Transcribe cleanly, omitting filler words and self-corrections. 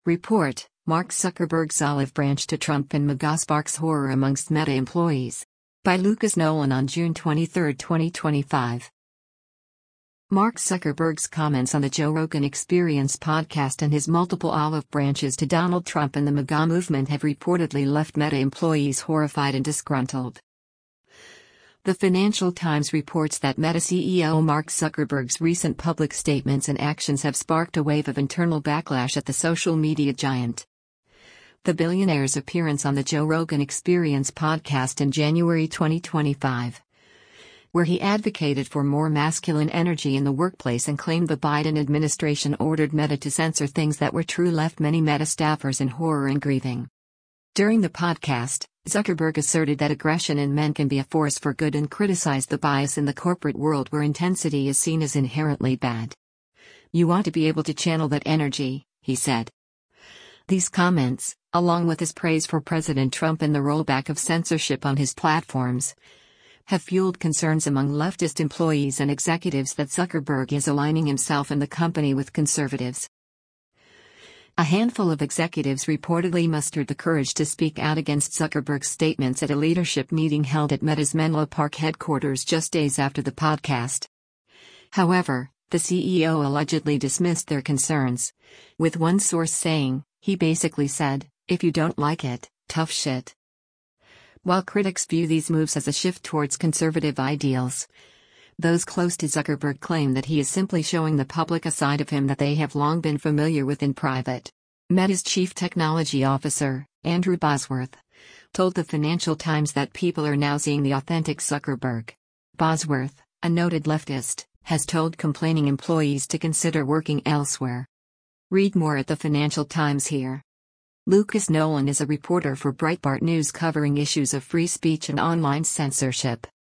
Report: Mark Zuckerberg's olive branch to Trump and MAGA sparks horror amongst Meta employees. By Lucas Nolan on June 23, 2025. Mark Zuckerberg's comments on the Joe Rogan Experience podcast and his multiple olive branches to Donald Trump and the MAGA movement have reportedly left Meta employees horrified and disgruntled. The Financial Times reports that Meta CEO Mark Zuckerberg's recent public statements and actions have sparked a wave of internal backlash at the social media giant. The billionaire's appearance on the Joe Rogan Experience podcast in January 2025, where he advocated for more masculine energy in the workplace and claimed the Biden administration ordered Meta to censor things that were true, left many Meta staffers in horror and grieving. During the podcast, Zuckerberg asserted that aggression in men can be a force for good and criticized the bias in the corporate world where intensity is seen as inherently bad. "You want to be able to channel that energy," he said. These comments, along with his praise for President Trump and the rollback of censorship on his platforms, have fueled concerns among leftist employees and executives that Zuckerberg is aligning himself and the company with conservatives. A handful of executives reportedly mustered the courage to speak out against Zuckerberg's statements at a leadership meeting held at Meta's Menlo Park headquarters just days after the podcast. However, the CEO allegedly dismissed their concerns, with one source saying, "He basically said, if you don't like it, tough shit." While critics view these moves as a shift towards conservative ideals, those close to Zuckerberg claim that he is simply showing the public a side of him that they have long been familiar with in private. Meta's chief technology officer, Andrew Bosworth, told the Financial Times that people are now seeing the authentic Zuckerberg. Bosworth, a noted leftist, has told complaining employees to consider working elsewhere. Read more at the Financial Times here. Lucas Nolan is a reporter for Breitbart News covering issues of free speech and online censorship.